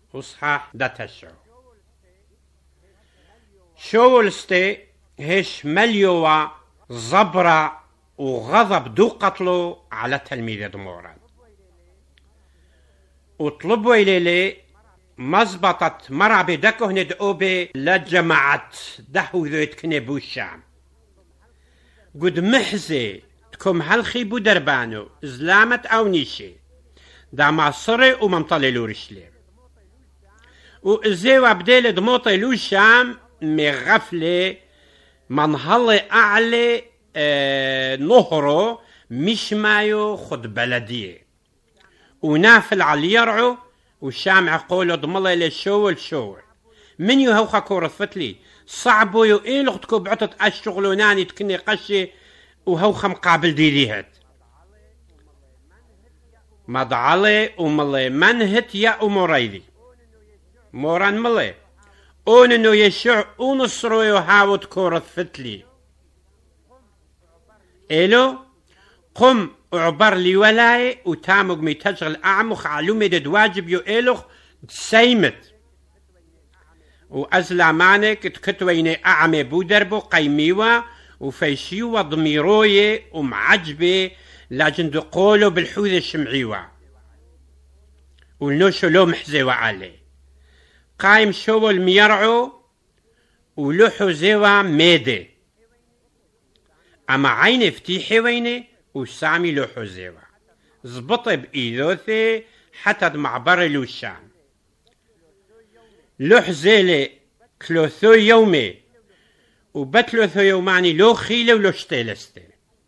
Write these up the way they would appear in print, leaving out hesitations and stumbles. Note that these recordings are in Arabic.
وصحاح داتشو شولستي هش مليوا زبرة وغضب دو قتلو على تلميذ موران وطلبوا إليه مزبطت مرع بدكه ندعوبي لجماعة دهو ذويت كنبو الشام قد محزي تكم هالخي بودربانو زلامت أو نيشي دا معصري وممطلي لورشليم وإزيو عبدالي دموطي لو الشام مغفلة منهالي أعلى نهرو مش مايو خد بلدية ونافل على يرعو والشام عقوله ضمالي للشول شول من يهوخا كورثفتلي صعبو يو إيلغتكو بعطت أشتغلوناني تكني قشي وهوخا مقابل ديريهت مدعالي ومالي منهت يا أموريدي موران مالي اوننو يشع ونصرو يهاوت كورثفتلي إلو قم اعبر لي ولاي وتامق مي تشغل أعمخ علومي دد واجب يو إلوخ تسيمت وأزلا مانك تكتويني أعمي بودربو قيميوة وفيشيوة ضميروي ومعجبي لكن دقولو بالحوذ الشمعيوة ولنوشو لو محزيوة عليه قايم شو الميرعو ولوحو زيوة ميدي أما عيني فتيحي ويني وسامي لوحو زيوة زبط بإيدوثي حتى معبر لو الشام لوح زيلي كلوثو يومي وبتلوثو يوماني لو خيلة ولو شتيلستي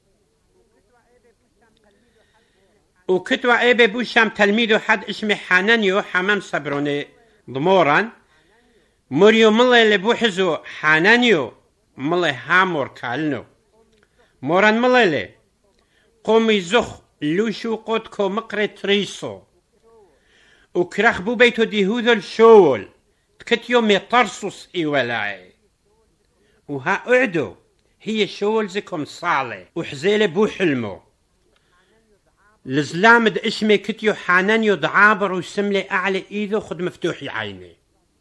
وكتوى ايبي بوشام تلميذو حد اسمه حانانيو حمام صبروني ضموران مريو ملي لبوحزو حانانيو ملي هامور كالنو موران ملي قومي زخ لوشو قوتكو مقري تريسو وكراخ بو بيتو ديهوذو الشول تكتيو ميطرسوس ولاي وها اعدو هي شول زكم صالي وحزيلي بو حلمو لزلامد اسمي كتيو حانانيو دعابر وسملي أعلى إيدو خد مفتوحي عيني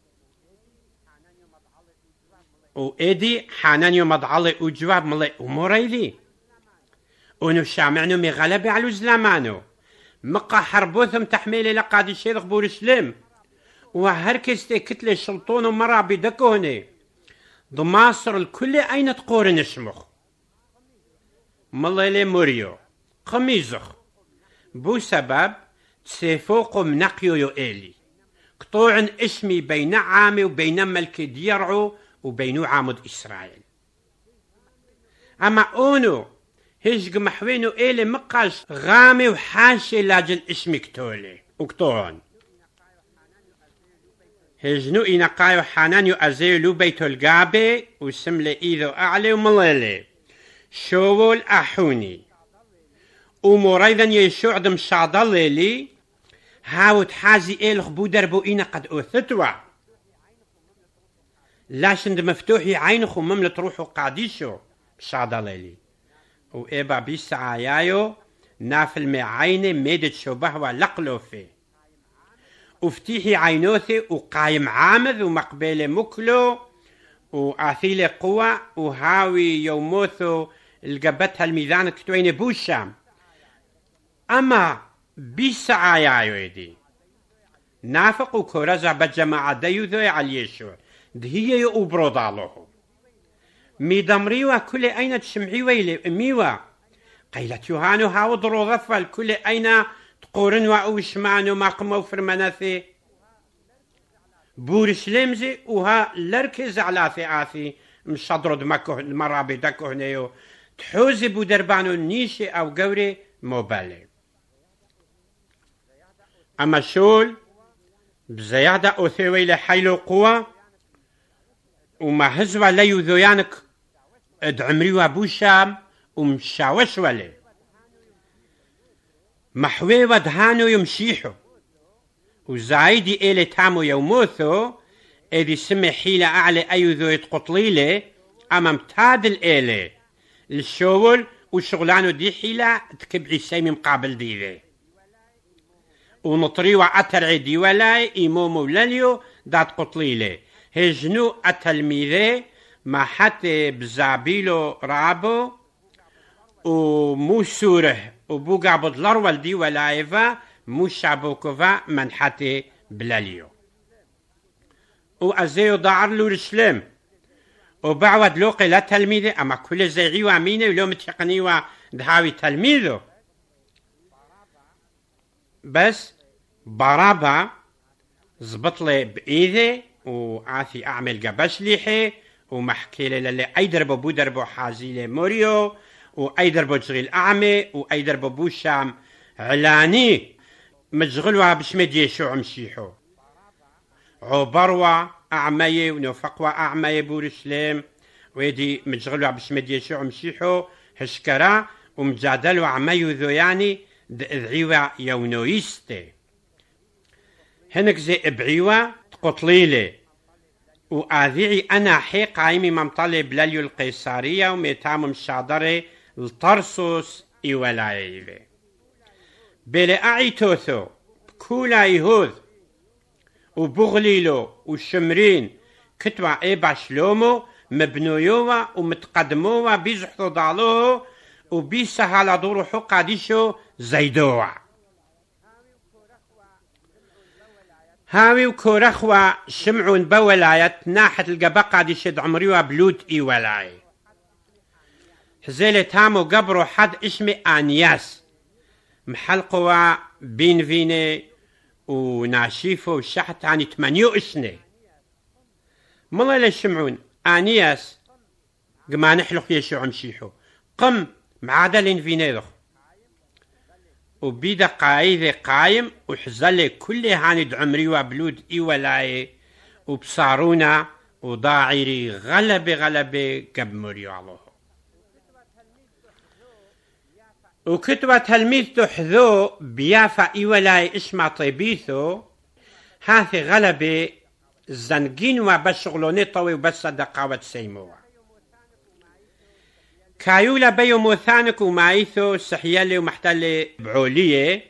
وإيدي حانانيو مضعلي وجواب ملي وموريلي ونو شامعنو مغلبي على زلامانو مقا حربوثم تحميلي لقادي الشيخ بورسلم وهركستي كتلي شلطون ومرا بدكوني ضماصر الكل أين تقورن اسمخ ملي موريو قميزخ بو سبب تسيفوقم نقيو يو إلي قطوع اسمي بين عامي وبين ملك ديرعو وبينو عامد إسرائيل أما أونو هجق محوينو إلي مقاش غامي وحاشي لاجن اسمي كتولي وقطوعن هجنو إنقايو حانانيو أزيو لو بيتو القابي وسملي إيذو أعلي ومليلي شوول أحوني وموريدا يشوع دم شعضل لي هاوت حازي إلخ بودربو إنا قد أثتوا لاشن مفتوحي عينخو مملة روحو قاديشو شعضل لي وإبا بيس عايايو نافل مي عيني ميدت شبهوا لقلو فيه وفتيحي عينوثي وقايم عامذ ومقبل مكلو وآثيلي قوة وهاوي يوموثو القبتها الميزان كتوين بوشام أما بسعايا يدي نافق وكورزع بجماعة ديوذو على يشوع دهي يؤبرو ضالوه ميدمريوا كل أين تشمعي ويلي ميوا قيلت يوهانو هاو ضرو غفل كل أين تقورن وأوشمانو ماقمو فرماناثي بورسلمزي وها لركز على ثاثي مشادرو دمكو المرابي دكو هنيو تحوزي بودربانو نيشي أو قوري موبالي أما شول بزيادة أثوي لحيلو قوة وما هزوا ليو ذويانك ادعمريوا بوشام ومشاوش ولي محوي ودهانو يمشيحو وزايدي إلي تامو يوموثو إذي سمي حيلة أعلى أيو ذو يتقطليلي أما متادل إلي الشول وشغلانو دي حيلة تكبعي سيمي مقابل دي ذي ونطريوا أترعي دي ولاي إيمومو لليو دات قطليلي هجنو التلميذي ما حتى بزابيلو رابو ومو سوره وبوغا بدلر والدي ولايفا مو شابوكوفا من حتى بلاليو وأزيو دعرلو رسلم وبعود لوقي لا تلميذي أما كل زيغي واميني ولو متقني ودهاوي تلميذه بس برابا زبط لي بإيدي وعاثي أعمل قبش ليحي ومحكي لي للي أي دربو بو دربو حازي لي موريو وأي دربو جغيل أعمي وأي دربو بو شام علاني مجغلوها بشمدي شو عمشيحو عبروا أعمي ونوفقوا أعمي بورسلم ويدي مجغلوها بشمدي شو عمشيحو هشكرا ومجادلوا عمي ذوياني دعيوا يونويستي هنك زي ابعيوا تقطليلي وآذيعي أنا حي قايمي ممطلي بلاليو القيصارية وميتام مشادري الطرسوس إيولايفي بلي أعيتوثو بكولا يهوذ وبغليلو وشمرين كتوا إيبا شلومو مبنويوا ومتقدموا بيزحثوا ضالوه وبيسهل دورو حقا ديشو زيدوع هاوي وكورخوا شمعون بولاية ناحة القبقة ديشد عمريوا بلود اي ولاي حزيلة تامو قبرو حد اسمي آنياس محلقوا بين فيني وناشيفو وشحت عني 8 سنة ملا لشمعون آنياس قما نحلق يشو عمشيحو قم معادلين في نيرخ وبيدا قايذي قايم وحزلي كل هاند عمري وبلود اي ولاي وبصارونا وضاعيري غلبي قب مريو الله وكتبة تلميذ تحذو بيافا اي ولاي اسمع طيبيثو هاثي غلبي زنقين وبشغلوني طوي وبس دقاوة سيموه كايولا بيو موثانك ومايثو سحيالي ومحتالي بعولية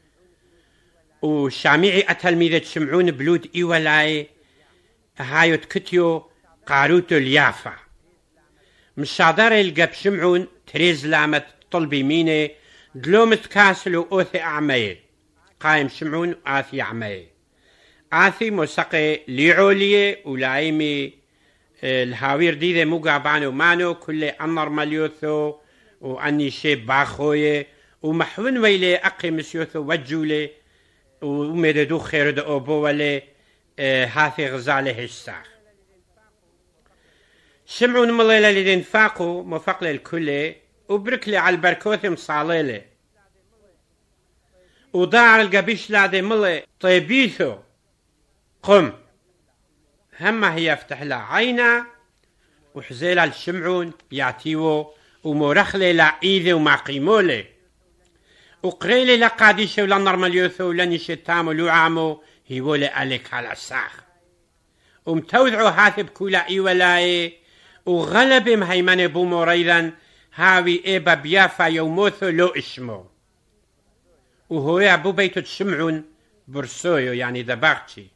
وشامعي أتلميذة شمعون بلود إيولاي هايو تكتيو قاروتو اليافا مشادر القب شمعون تريز لامت طلبي ميني دلومت كاسلو أوثي أعمي قايم شمعون آثي أعمي آثي موسقي لعولية ولايمي الهاوير دي موقع بانو مانو كل أمر مليوثو وأني شيب باخوية ومحون ويلي أقي مسيوثو وجولي ومددو خير دو أبو ولي هاثي غزالي هشساخ شمعون مليلة لدين فاقو مفاق للكل وبركلي على البركوث مصاليلي وضاعر القبيش لادي ملي طيبيثو قم هما هي يفتح لها عينا وحزيلها الشمعون يعتيوه ومورخلي لا إيذي وما قيمولي وقريلي لا قاديشة ولا نرماليوثو ولا نشتامو لعامو هيولي أليك على الساخ ومتوذعو هاثب كولا إيولاي وغلب مهيمن بومو ريضا هاوي إيبا بيافا يوموثو لو اسمو وهو أبو بيتو الشمعون برسويو يعني دباغتي